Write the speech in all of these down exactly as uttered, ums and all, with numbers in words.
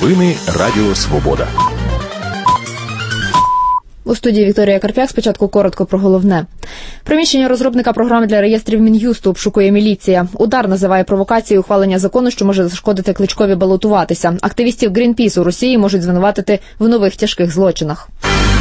Новини Радіо Свобода. У студії Вікторія Карп'як. Спочатку коротко про головне. Приміщення розробника програми для реєстрів Мін'юсту обшукує міліція. Удар називає провокацією ухвалення закону, що може зашкодити Кличкові балотуватися. Активістів Грінпіс у Росії можуть звинуватити в нових тяжких злочинах.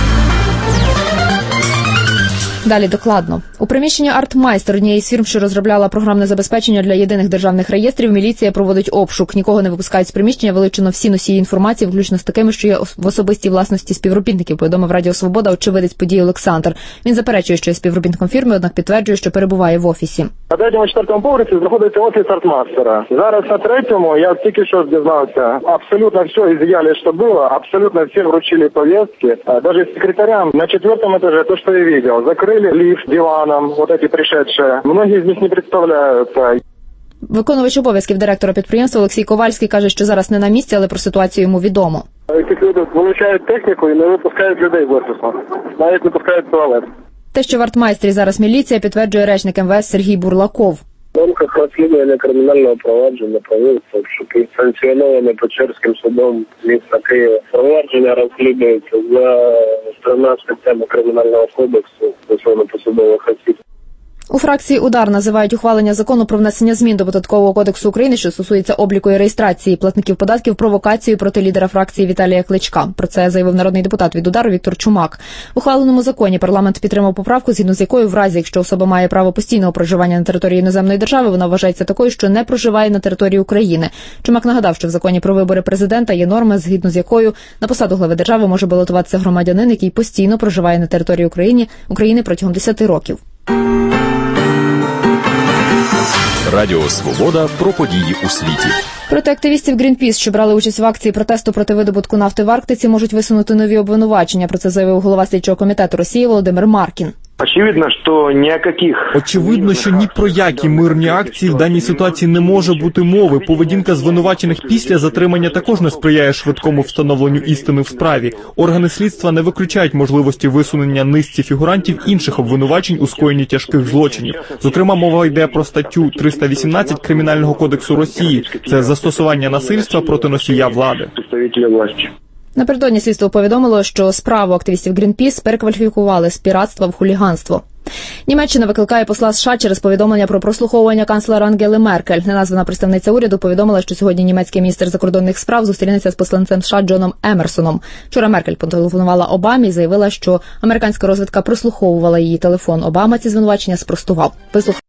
Далі докладно. У приміщенні «Артмайстер», однієї з фірм, що розробляла програмне забезпечення для єдиних державних реєстрів, міліція проводить обшук. Нікого не випускають з приміщення, вилучено всі носії інформації, включно з такими, що є в особистій власності співробітників, повідомив Радіо Свобода очевидець події Олександр. Він заперечує, що є співробітником фірми, однак підтверджує, що перебуває в офісі. На третьому, четвертому поверсі знаходиться офіс «Артмайстера». Зараз на третьому, я тільки що дізнався, абсолютно все изъяли, що було, абсолютно всі вручили повістки, навіть секретарям. На четвертому етажі, то, що я бачив, закрили лифт диваном, вот эти пришедшие. Многие из них не представляются. Виконувач обов'язків директора підприємства Олексій Ковальський каже, що зараз не на місці, але про ситуацію йому відомо. Ці люди вилучають техніку і не випускають людей з офісу. Навіть не пускають туалет. Те, що в «Артмайстрі» зараз міліція, підтверджує речник ем ве ес Сергій Бурлаков. В рамках розслідування кримінального провадження проводяться обшуки, санкціоновані Печерським судом міста Києва. Провадження розслідується за трьома статтями Кримінального кодексу стосовно посадових осіб. У фракції «Удар» називають ухвалення закону про внесення змін до Податкового кодексу України, що стосується обліку і реєстрації платників податків, провокацією проти лідера фракції Віталія Кличка. Про це заявив народний депутат від «Удару» Віктор Чумак. В ухваленому законі парламент підтримав поправку, згідно з якою в разі, якщо особа має право постійного проживання на території іноземної держави, вона вважається такою, що не проживає на території України. Чумак нагадав, що в законі про вибори президента є норма, згідно з якою на посаду глави держави може балотуватися громадянин, який постійно проживає на території України, України протягом десяти років. Радіо Свобода про події у світі. Проти активістів Грінпіс, що брали участь в акції протесту проти видобутку нафти в Арктиці, можуть висунути нові обвинувачення. Про це заявив голова слідчого комітету Росії Володимир Маркін. Очевидно, що ніяких... Очевидно, що ні про які мирні акції в даній ситуації не може бути мови. Поведінка звинувачених після затримання також не сприяє швидкому встановленню істини в справі. Органи слідства не виключають можливості висунення низці фігурантів інших обвинувачень у скоєнні тяжких злочинів. Зокрема, мова йде про статтю триста вісімнадцять Кримінального кодексу Росії. Це застосування насильства проти носія влади. Напередодні слідство повідомило, що справу активістів Грінпіс перекваліфікували з піратства в хуліганство. Німеччина викликає посла США через повідомлення про прослуховування канцлера Ангели Меркель. Неназвана представниця уряду повідомила, що сьогодні німецький міністр закордонних справ зустрінеться з посланцем США Джоном Емерсоном. Вчора Меркель потелефонувала Обамі і заявила, що американська розвідка прослуховувала її телефон. Обама ці звинувачення спростував.